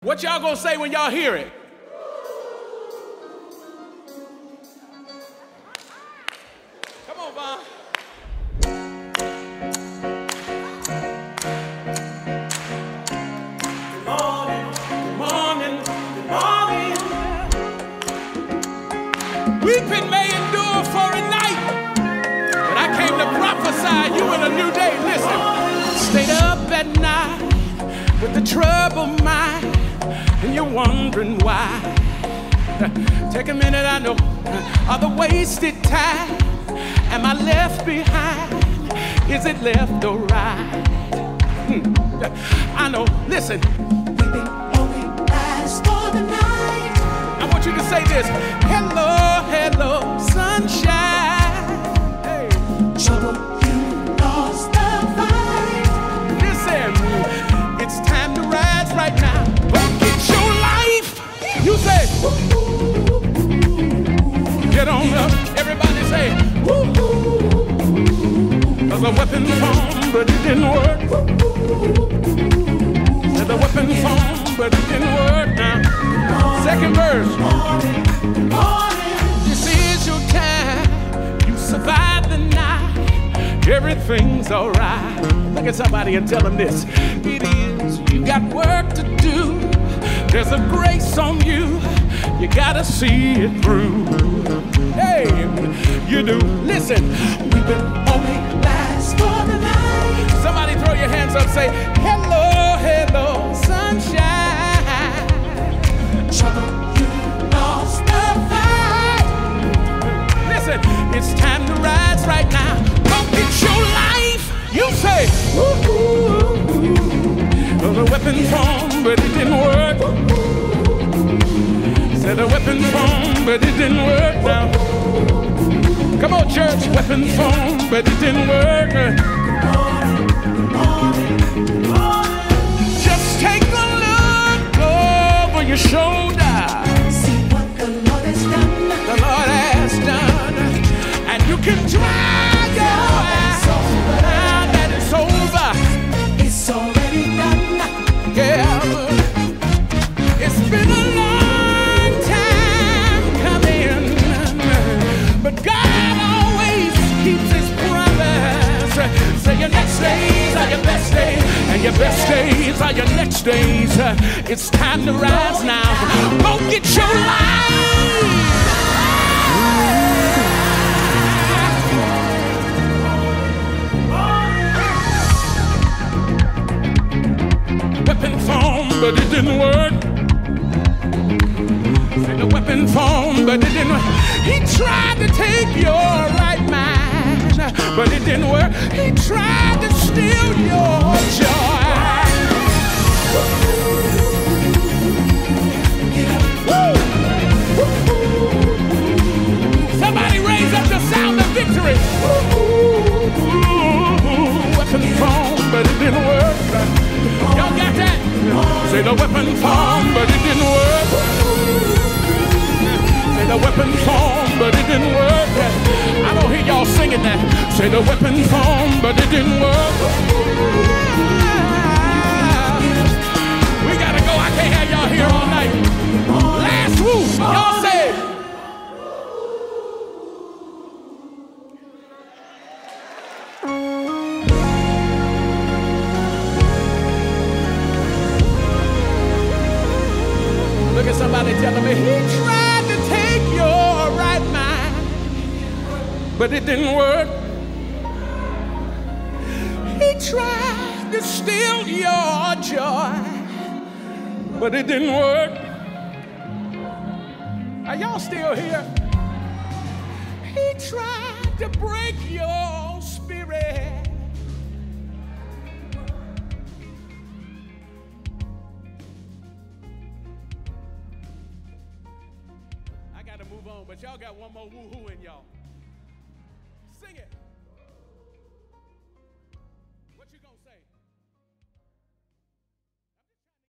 What y'all gonna say when y'all hear it? Come on, Vaughn. Weeping may endure for a night, but I came to prophesy you in a new day. Listen, stayed up at night with the troubled mind, and you're wondering why. Take a minute, I know, are the wasted time? Am I left behind? Is it left or right? I know, listen. Weeping only lasts for the night. I want you to say this. Hello, hello, sunshine. Hey. Trouble, you lost the fight. Listen, it's time to rise right now. Go get your life. You say, get on up. Everybody say, cause the weapon formed, but it didn't work. The weapon formed, but it didn't work now. Second verse. This is your time. You survived the night. Everything's alright. Look at somebody and tell them this. It is. You got work to do. There's a grace on you. You gotta see it through. Hey, you do. Listen. We've been only last for the night. Somebody throw your hands up. Say, hello, hello, sunshine. Trouble, you lost the fight. Listen, it's time to rise right now. Go get your life. You say, well, the weapon formed, but it didn't work. Said the weapon formed, but it didn't work now. Come on, church. Weapon formed, but it didn't work. Just take a look over your shoulder. See what the Lord has done. The Lord has done. And you can dry your eyes now that it's over. It's already done. Yeah. It's been a long time coming, but God always keeps his promise. Say your next days are your best days, and your best days are your next days. It's time to rise now. Go get your life. Weapon formed, but it didn't work. Say the weapon formed, but it didn't work. He tried to take your right mind, but it didn't work. He tried to steal your joy. Somebody raise up the sound of victory. Weapon formed, but it didn't work. Y'all got that? Say the weapon formed, but it didn't work. Say the weapon formed, but it didn't work. I don't hear y'all singing that. Say the weapon formed, but it didn't work. We gotta go. I can't have y'all here all night. Last whoop. Y'all say it. Look at somebody telling me he tried to take your right mind, but it didn't work. He tried to steal your joy, but it didn't work. Are y'all still here? He tried to break your spirit. I gotta move on, but y'all got one more woo-hoo in y'all. Sing it.